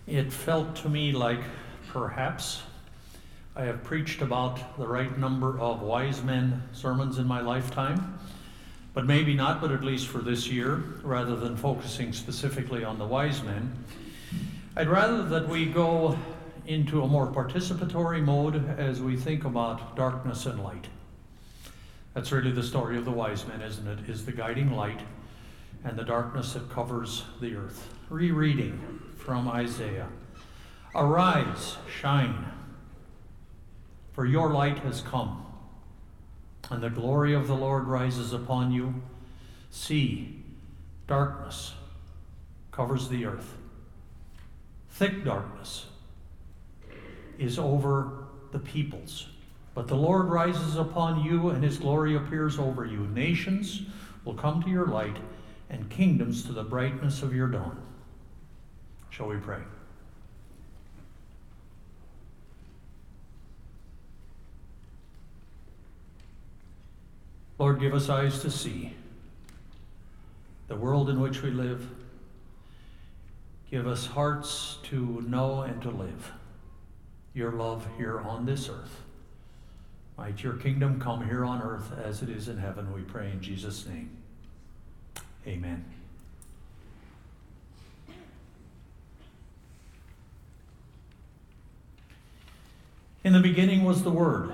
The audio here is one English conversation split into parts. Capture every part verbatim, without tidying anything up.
It felt to me like perhaps I have preached about the right number of wise men sermons in my lifetime, but maybe not, but at least for this year, rather than focusing specifically on the wise men. I'd rather that we go into a more participatory mode as we think about darkness and light. That's really the story of the wise men, isn't it? Is the guiding light and the darkness that covers the earth. Rereading from Isaiah. Arise, shine, for your light has come, and the glory of the Lord rises upon you. See, darkness covers the earth. Thick darkness is over the peoples. But the Lord rises upon you, and his glory appears over you. Nations will come to your light, and kingdoms to the brightness of your dawn. Shall we pray? Lord, give us eyes to see the world in which we live. Give us hearts to know and to live your love here on this earth. Might your kingdom come here on earth as it is in heaven, we pray in Jesus' name. Amen. In the beginning was the Word,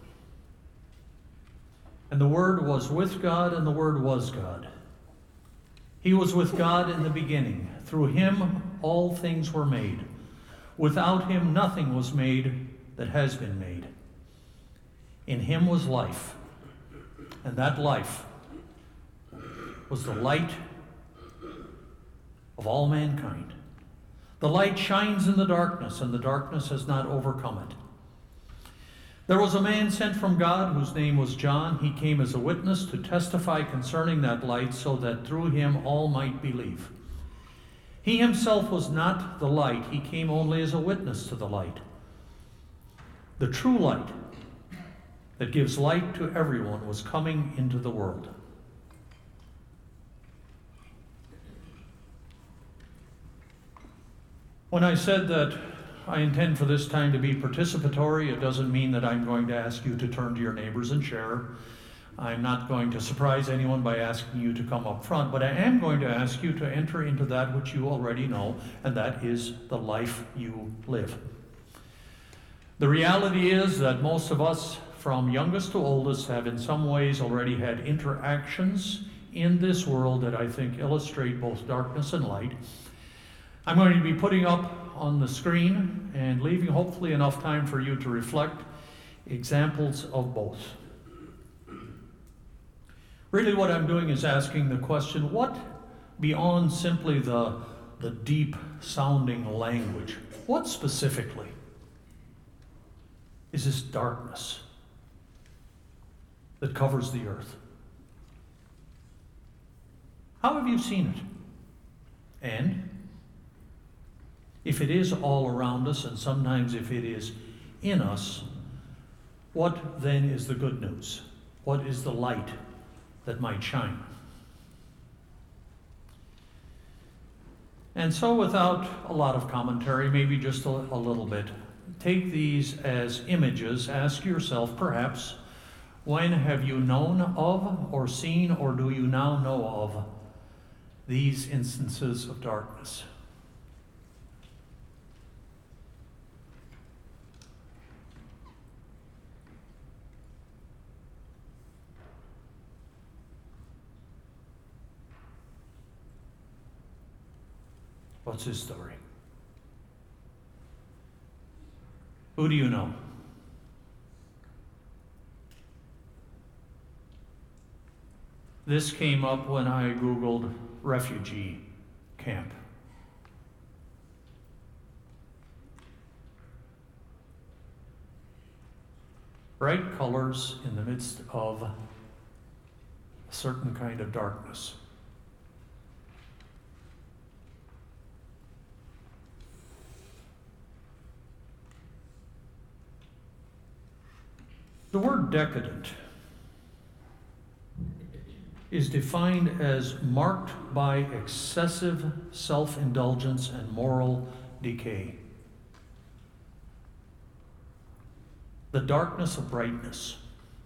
and the Word was with God, and the Word was God. He was with God in the beginning. Through him all things were made. Without him nothing was made that has been made. In him was life, and that life was the light of all mankind. The light shines in the darkness, and the darkness has not overcome it. There was a man sent from God whose name was John. He came as a witness to testify concerning that light, so that through him all might believe. He himself was not the light. He came only as a witness to the light. The true light that gives light to everyone was coming into the world. When I said that I intend for this time to be participatory, it doesn't mean that I'm going to ask you to turn to your neighbors and share. I'm not going to surprise anyone by asking you to come up front, but I am going to ask you to enter into that which you already know, and that is the life you live. The reality is that most of us, from youngest to oldest, have in some ways already had interactions in this world that I think illustrate both darkness and light. I'm going to be putting up on the screen and leaving hopefully enough time for you to reflect examples of both. Really what I'm doing is asking the question, what beyond simply the, the deep sounding language, what specifically is this darkness that covers the earth? How have you seen it? And if it is all around us, and sometimes if it is in us, what then is the good news? What is the light that might shine? And so without a lot of commentary, maybe just a, a little bit, take these as images. Ask yourself, perhaps, when have you known of or seen or do you now know of these instances of darkness? What's his story? Who do you know? This came up when I Googled refugee camp. Bright colors in the midst of a certain kind of darkness. The word decadent is defined as marked by excessive self-indulgence and moral decay. The darkness of brightness.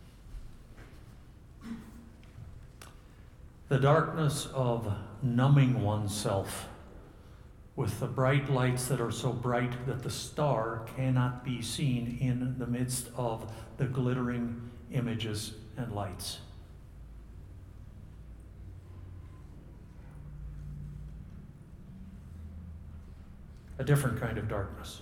The darkness of numbing oneself with the bright lights that are so bright that the star cannot be seen in the midst of the glittering images and lights. A different kind of darkness.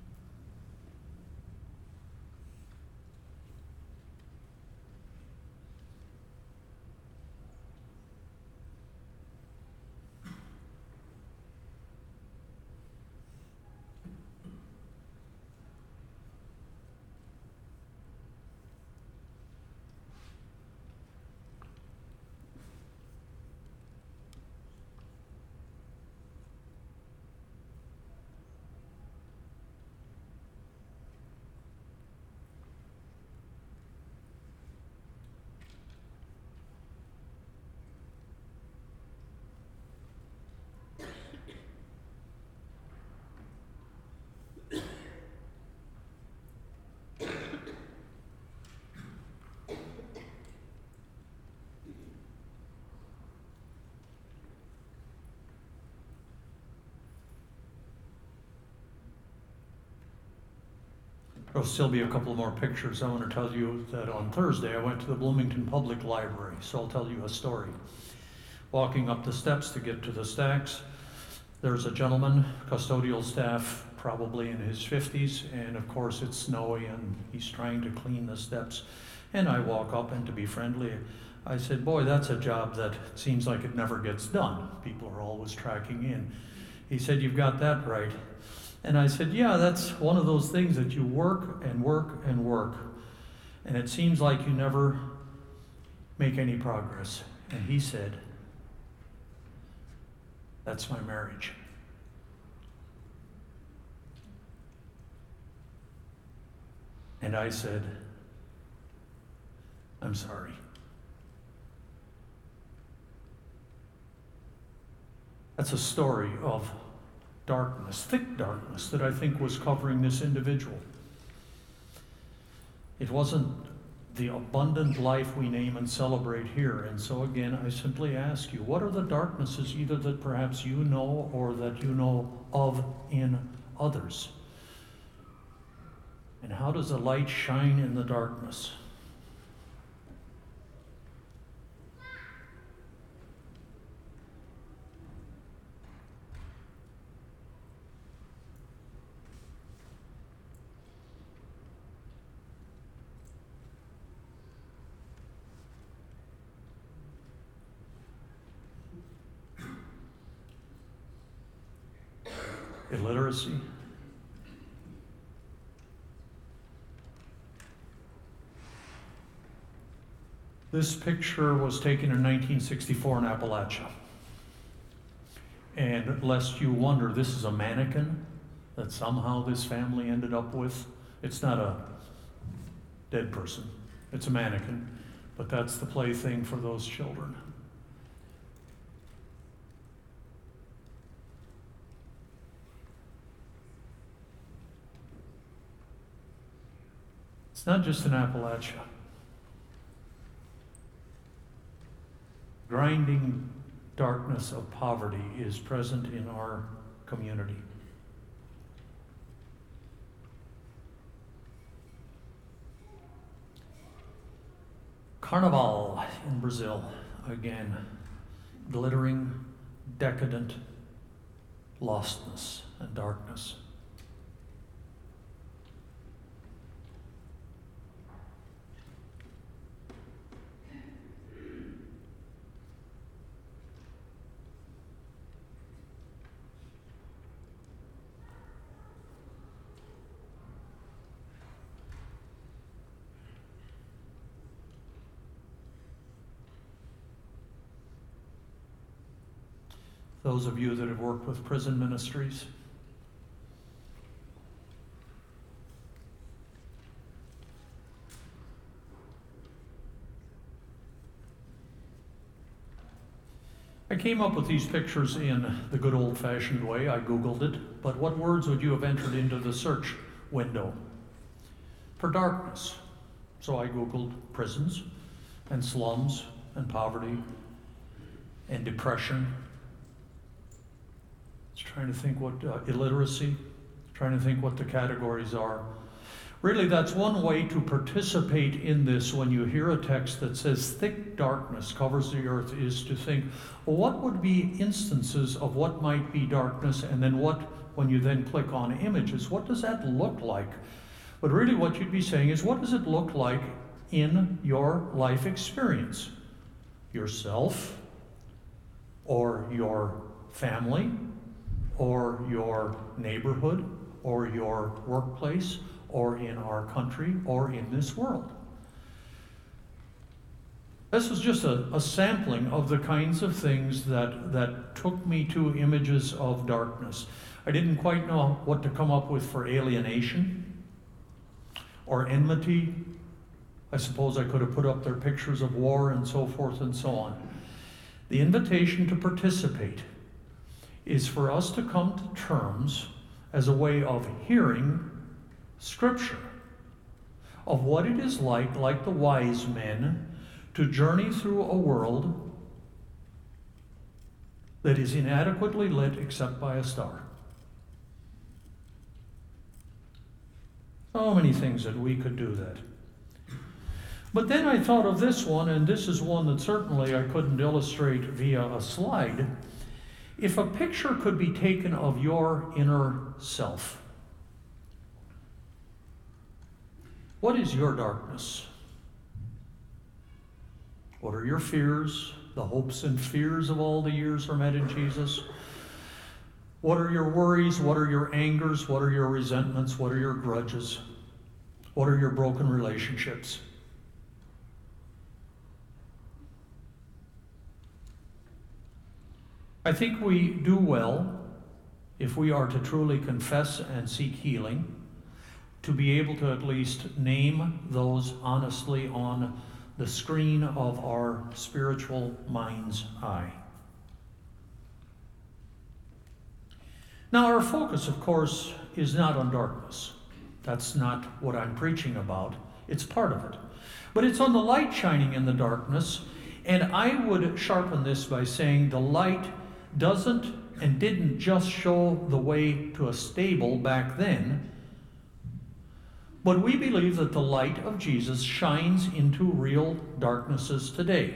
There'll still be a couple more pictures. I want to tell you that on Thursday I went to the Bloomington Public Library, so I'll tell you a story. Walking up the steps to get to the stacks, there's a gentleman, custodial staff, probably in his fifties, and of course it's snowy and he's trying to clean the steps. And I walk up, and to be friendly, I said, boy, that's a job that seems like it never gets done. People are always tracking in. He said, you've got that right. And I said, yeah, that's one of those things that you work and work and work, and it seems like you never make any progress. And he said, that's my marriage. And I said, I'm sorry. That's a story of darkness, thick darkness, that I think was covering this individual. It wasn't the abundant life we name and celebrate here. And so again, I simply ask you, what are the darknesses either that perhaps you know or that you know of in others? And how does the light shine in the darkness? Illiteracy. This picture was taken in nineteen sixty-four in Appalachia. And lest you wonder, this is a mannequin that somehow this family ended up with. It's not a dead person, it's a mannequin, but that's the plaything for those children. It's not just in Appalachia. Grinding darkness of poverty is present in our community. Carnival in Brazil, again, glittering, decadent lostness and darkness. Those of you that have worked with prison ministries, I came up with these pictures in the good old-fashioned way. I Googled it. But what words would you have entered into the search window? For darkness. So I Googled prisons and slums and poverty and depression. I was trying to think what uh, illiteracy, trying to think what the categories are. Really, that's one way to participate in this when you hear a text that says thick darkness covers the earth, is to think, well, what would be instances of what might be darkness, and then what, when you then click on images, what does that look like? But really what you'd be saying is, what does it look like in your life experience? Yourself, or your family, or your neighborhood, or your workplace, or in our country, or in this world. This is just a, a sampling of the kinds of things that, that took me to images of darkness. I didn't quite know what to come up with for alienation or enmity. I suppose I could have put up their pictures of war and so forth and so on. The invitation to participate is for us to come to terms as a way of hearing Scripture, of what it is like, like the wise men, to journey through a world that is inadequately lit except by a star. So many things that we could do that. But then I thought of this one, and this is one that certainly I couldn't illustrate via a slide. If a picture could be taken of your inner self, what is your darkness? What are your fears, the hopes and fears of all the years are met in Jesus? What are your worries? What are your angers? What are your resentments? What are your grudges? What are your broken relationships? I think we do well, if we are to truly confess and seek healing, to be able to at least name those honestly on the screen of our spiritual mind's eye. Now, our focus, of course, is not on darkness. That's not what I'm preaching about. It's part of it. But it's on the light shining in the darkness, and I would sharpen this by saying the light doesn't and didn't just show the way to a stable back then, but we believe that the light of Jesus shines into real darknesses today.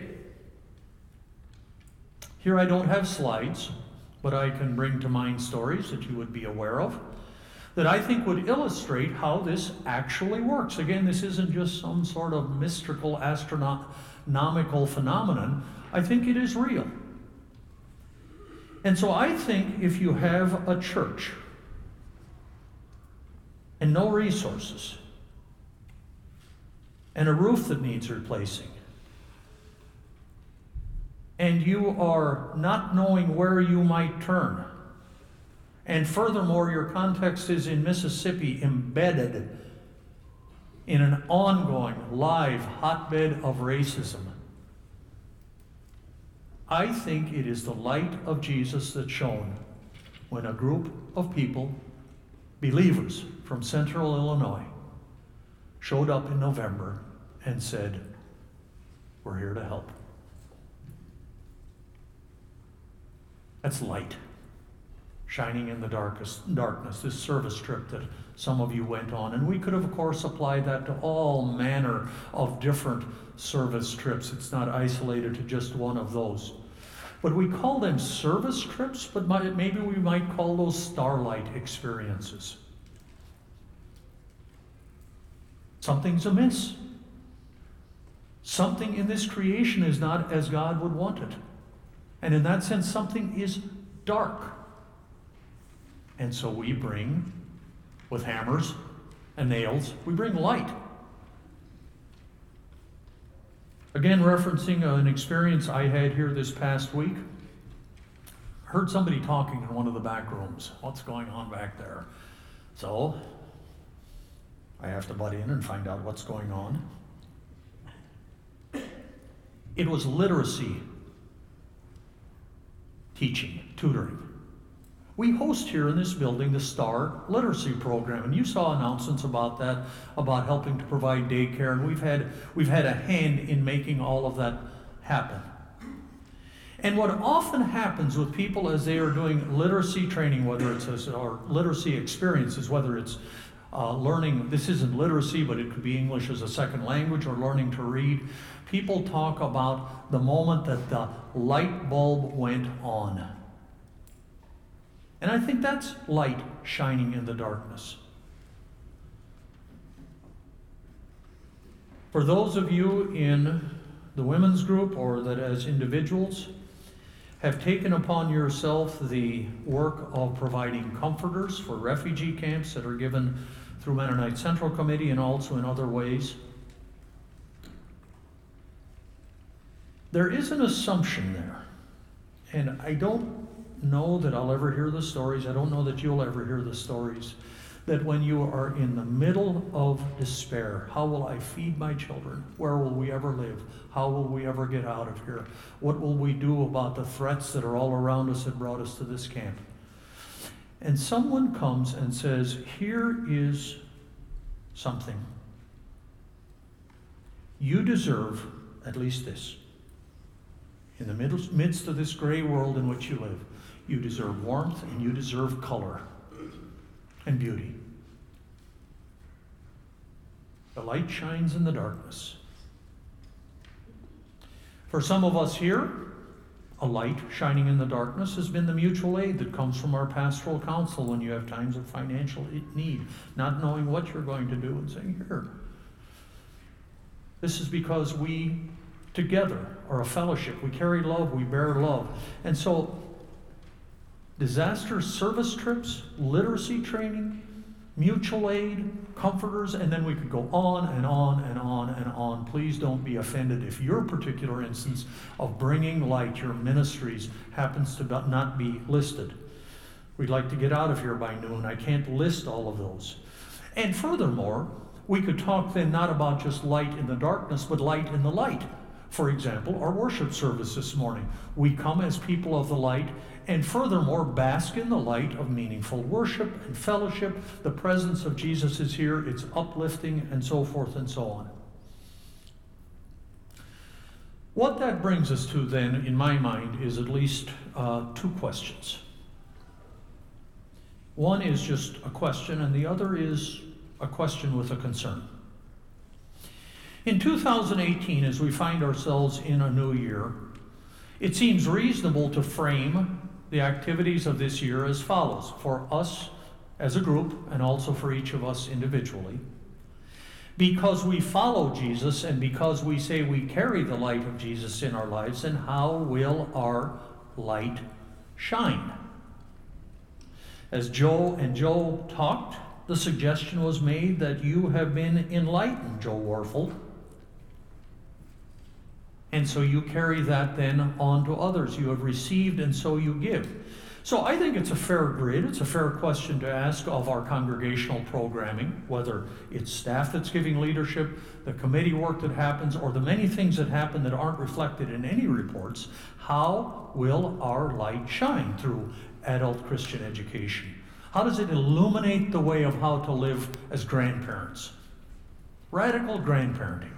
Here I don't have slides, but I can bring to mind stories that you would be aware of that I think would illustrate how this actually works. Again, this isn't just some sort of mystical, astronomical phenomenon. I think it is real. And so I think if you have a church and no resources, and a roof that needs replacing, and you are not knowing where you might turn, and furthermore your context is in Mississippi, embedded in an ongoing, live hotbed of racism, I think it is the light of Jesus that's shown when a group of people, believers from Central Illinois, showed up in November and said, "We're here to help." That's light shining in the darkest darkness, this service trip that some of you went on. And we could have, of course, applied that to all manner of different service trips. It's not isolated to just one of those. But we call them service trips, but maybe we might call those starlight experiences. Something's amiss. Something in this creation is not as God would want it. And in that sense, something is dark. And so we bring, with hammers and nails, we bring light. Again, referencing an experience I had here this past week. I heard somebody talking in one of the back rooms. What's going on back there? So I have to butt in and find out what's going on. It was literacy teaching, tutoring. We host here in this building the STAR Literacy Program, and you saw announcements about that, about helping to provide daycare, and we've had, we've had a hand in making all of that happen. And what often happens with people as they are doing literacy training, whether it's a, or literacy experiences, whether it's uh, learning, this isn't literacy, but it could be English as a second language or learning to read, people talk about the moment that the light bulb went on. And I think that's light shining in the darkness. For those of you in the women's group or that as individuals have taken upon yourself the work of providing comforters for refugee camps that are given through Mennonite Central Committee and also in other ways, there is an assumption there. And I don't know that I'll ever hear the stories. I don't know that you'll ever hear the stories. That when you are in the middle of despair, how will I feed my children? Where will we ever live? How will we ever get out of here? What will we do about the threats that are all around us that brought us to this camp? And someone comes and says, here is something. You deserve at least this. In the midst of this gray world in which you live, you deserve warmth and you deserve color and beauty. The light shines in the darkness. For some of us here, a light shining in the darkness has been the mutual aid that comes from our pastoral council when you have times of financial need, not knowing what you're going to do and saying, here. This is because we together are a fellowship. We carry love, we bear love. And so disaster service trips, literacy training, mutual aid, comforters, and then we could go on and on and on and on. Please don't be offended if your particular instance of bringing light, your ministries, happens to not be listed. We'd like to get out of here by noon. I can't list all of those. And furthermore, we could talk then not about just light in the darkness, but light in the light. For example, our worship service this morning. We come as people of the light, and furthermore, bask in the light of meaningful worship and fellowship. The presence of Jesus is here. It's uplifting, and so forth and so on. What that brings us to then, in my mind, is at least uh, two questions. One is just a question, and the other is a question with a concern. In two thousand eighteen, as we find ourselves in a new year, it seems reasonable to frame the activities of this year as follows, for us as a group and also for each of us individually. Because we follow Jesus and because we say we carry the light of Jesus in our lives, then how will our light shine? As Joe and Joe talked, the suggestion was made that you have been enlightened, Joe Warfel. And so you carry that then on to others. You have received and so you give. So I think it's a fair grid. It's a fair question to ask of our congregational programming, whether it's staff that's giving leadership, the committee work that happens, or the many things that happen that aren't reflected in any reports. How will our light shine through adult Christian education? How does it illuminate the way of how to live as grandparents? Radical grandparenting.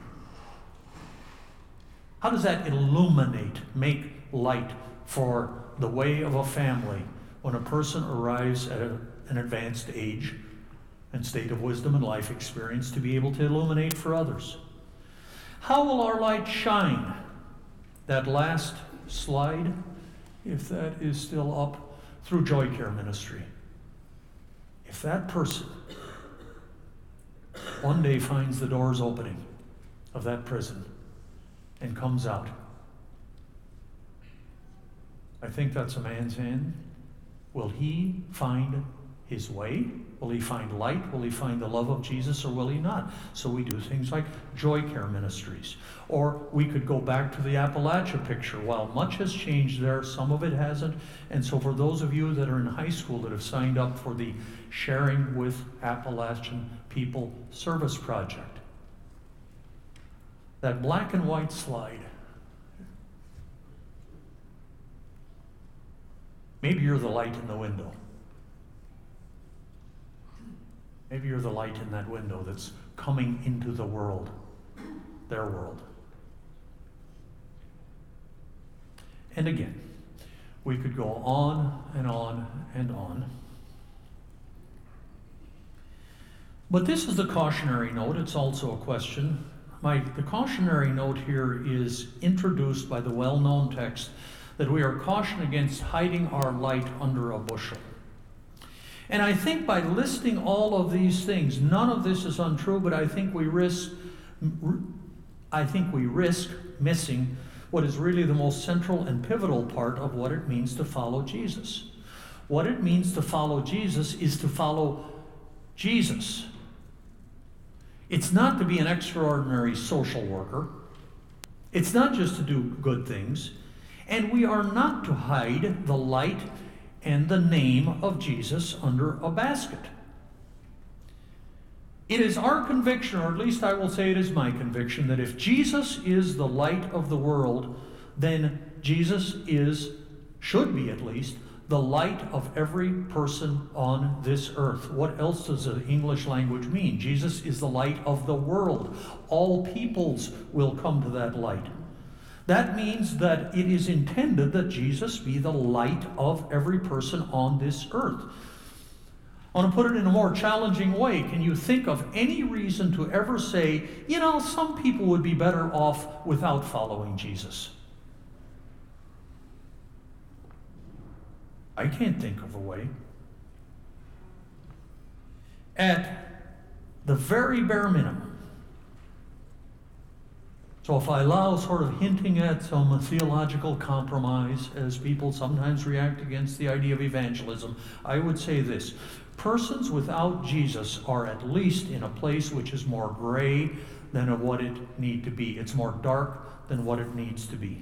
How does that illuminate, make light for the way of a family when a person arrives at a, an advanced age and state of wisdom and life experience to be able to illuminate for others? How will our light shine? That last slide, if that is still up, through Joy Care Ministry. If that person one day finds the doors opening of that prison and comes out, I think that's a man's hand. Will he find his way? Will he find light? Will he find the love of Jesus, or will he not? So we do things like Joy Care Ministries. Or we could go back to the Appalachia picture. While much has changed there, some of it hasn't. And so for those of you that are in high school that have signed up for the Sharing with Appalachian People Service Project, that black and white slide, Maybe you're the light in the window. Maybe you're the light in that window that's coming into the world, their world. And again, we could go on and on and on. But this is the cautionary note. It's also a question. My, the cautionary note here is introduced by the well-known text that we are cautioned against hiding our light under a bushel. And I think by listing all of these things, none of this is untrue, but I think we risk, I think we risk missing what is really the most central and pivotal part of what it means to follow Jesus. What it means to follow Jesus is to follow Jesus. It's not to be an extraordinary social worker. It's not just to do good things. And we are not to hide the light and the name of Jesus under a basket. It is our conviction, or at least I will say it is my conviction, that if Jesus is the light of the world, then Jesus is, should be at least, the light of every person on this earth. What else does the English language mean? Jesus is the light of the world. All peoples will come to that light. That means that it is intended that Jesus be the light of every person on this earth. I want to put it in a more challenging way. Can you think of any reason to ever say, you know, some people would be better off without following Jesus? I can't think of a way. At the very bare minimum. So if I allow sort of hinting at some theological compromise, as people sometimes react against the idea of evangelism, I would say this. Persons without Jesus are at least in a place which is more gray than of what it need to be. It's more dark than what it needs to be.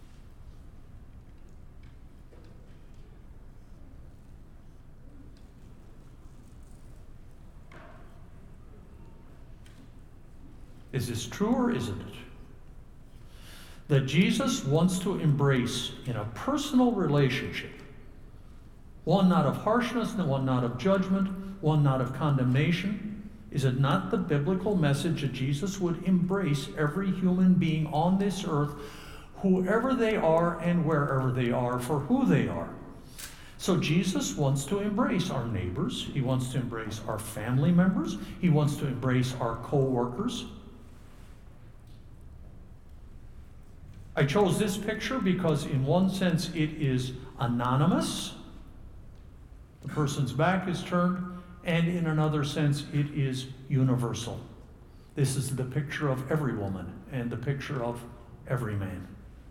Is this true or isn't it? That Jesus wants to embrace in a personal relationship, one not of harshness, and one not of judgment, one not of condemnation. Is it not the biblical message that Jesus would embrace every human being on this earth, whoever they are and wherever they are, for who they are? So Jesus wants to embrace our neighbors. He wants to embrace our family members. He wants to embrace our co-workers. I chose this picture because in one sense it is anonymous. The person's back is turned, and in another sense it is universal. This is the picture of every woman and the picture of every man.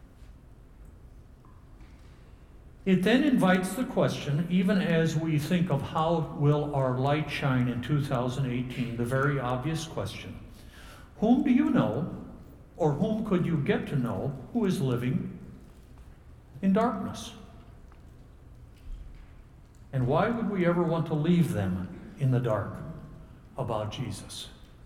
It then invites the question, even as we think of how will our light shine in two thousand eighteen, the very obvious question: whom do you know, or whom could you get to know, who is living in darkness? And why would we ever want to leave them in the dark about Jesus?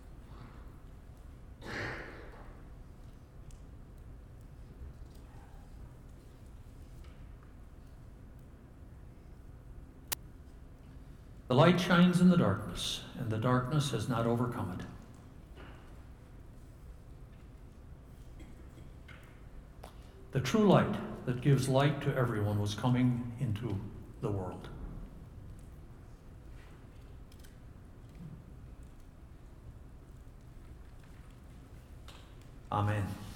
The light shines in the darkness, and the darkness has not overcome it. The true light that gives light to everyone was coming into the world. Amen.